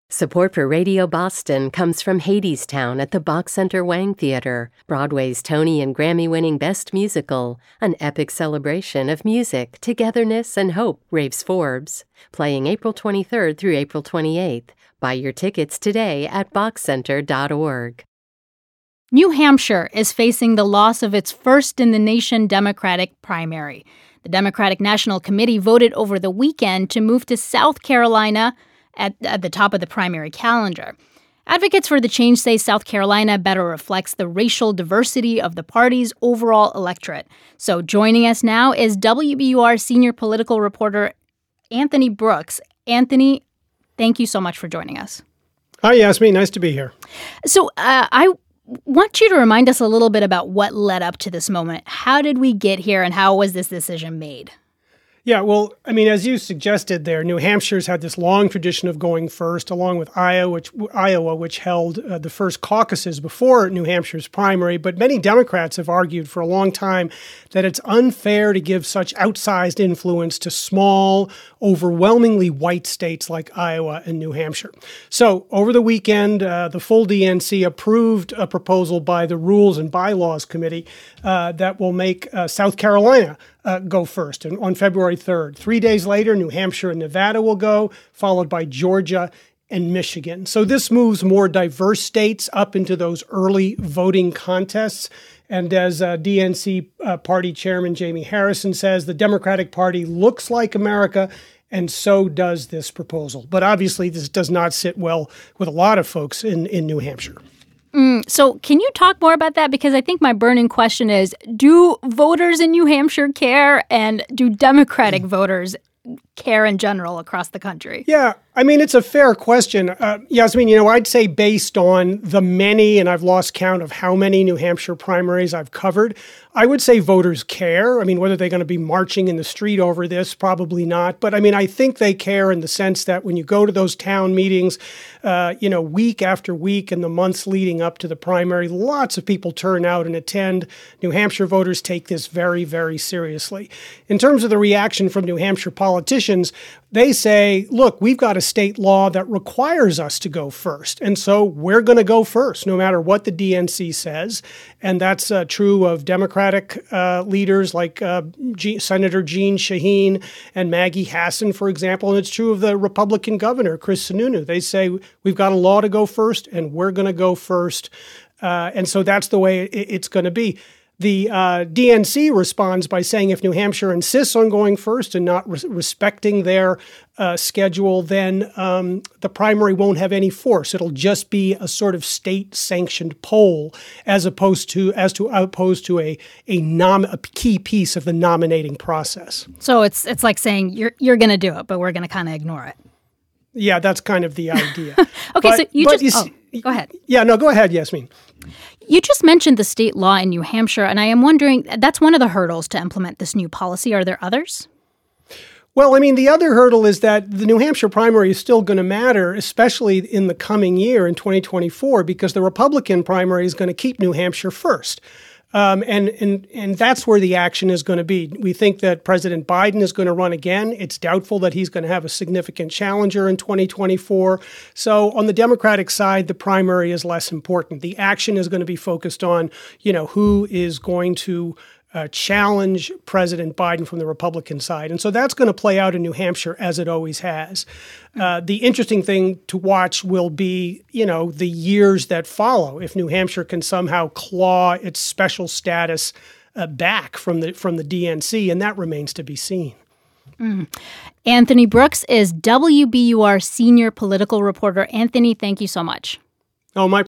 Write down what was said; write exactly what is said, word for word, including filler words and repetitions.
Support for Radio Boston comes from Hadestown at the Bach Center Wang Theater, Broadway's Tony and Grammy-winning Best Musical, an epic celebration of music, togetherness, and hope, raves Forbes. Playing April twenty-third through April twenty-eighth. Buy your tickets today at bach center dot org. New Hampshire is facing the loss of its first-in-the-nation Democratic primary. The Democratic National Committee voted over the weekend to move to South Carolina At, at the top of the primary calendar. Advocates for the change say South Carolina better reflects the racial diversity of the party's overall electorate. So joining us now is W B U R senior political reporter Anthony Brooks. Anthony, thank you so much for joining us. Hi, Yasmin. Nice to be here. So uh, I want you to remind us a little bit about what led up to this moment. How did we get here, and how was this decision made? Yeah, well, I mean, as you suggested there, New Hampshire's had this long tradition of going first, along with Iowa, which, Iowa, which held uh, the first caucuses before New Hampshire's primary. But many Democrats have argued for a long time that it's unfair to give such outsized influence to small, overwhelmingly white states like Iowa and New Hampshire. So over the weekend, uh, the full D N C approved a proposal by the Rules and Bylaws Committee uh, that will make uh, South Carolina Uh, go first and on February third. Three days later, New Hampshire and Nevada will go, followed by Georgia and Michigan. So this moves more diverse states up into those early voting contests. And as uh, D N C uh, Party Chairman Jamie Harrison says, the Democratic Party looks like America, and so does this proposal. But obviously, this does not sit well with a lot of folks in, in New Hampshire. Mm, so can you talk more about that? Because I think my burning question is, do voters in New Hampshire care, and do Democratic voters care in general across the country? Yeah, I mean, it's a fair question. Uh, Yasmin, you know, I'd say based on the many, and I've lost count of how many New Hampshire primaries I've covered, I would say voters care. I mean, whether they're going to be marching in the street over this, probably not. But I mean, I think they care in the sense that when you go to those town meetings, uh, you know, week after week in the months leading up to the primary, lots of people turn out and attend. New Hampshire voters take this very, very seriously. In terms of the reaction from New Hampshire politicians, they say, look, we've got a state law that requires us to go first. And so we're going to go first, no matter what the D N C says. And that's uh, true of Democratic uh, leaders like uh, G- Senator Jeanne Shaheen and Maggie Hassan, for example. And it's true of the Republican governor, Chris Sununu. They say, we've got a law to go first, and we're going to go first. Uh, and so that's the way it, it's going to be. The uh, D N C responds by saying if New Hampshire insists on going first and not res- respecting their uh, schedule, then um, the primary won't have any force. It'll just be a sort of state-sanctioned poll, as opposed to as to opposed to a a, nom- a key piece of the nominating process. So it's it's like saying you're you're going to do it, but we're going to kind of ignore it. Yeah, that's kind of the idea. okay, but, so you just you oh, see, go ahead. Yeah, no, go ahead, Yasmin. You just mentioned the state law in New Hampshire, and I am wondering, that's one of the hurdles to implement this new policy. Are there others? Well, I mean, the other hurdle is that the New Hampshire primary is still going to matter, especially in the coming year in twenty twenty-four, because the Republican primary is going to keep New Hampshire first. Um, and, and, and that's where the action is going to be. We think that President Biden is going to run again. It's doubtful that he's going to have a significant challenger in twenty twenty-four. So on the Democratic side, the primary is less important. The action is going to be focused on, you know, who is going to uh, challenge President Biden from the Republican side. And so that's going to play out in New Hampshire as it always has. Uh, the interesting thing to watch will be, you know, the years that follow. If New Hampshire can somehow claw its special status uh, back from the from the D N C, and that remains to be seen. Mm. Anthony Brooks is W B U R senior political reporter. Anthony, thank you so much. Oh, my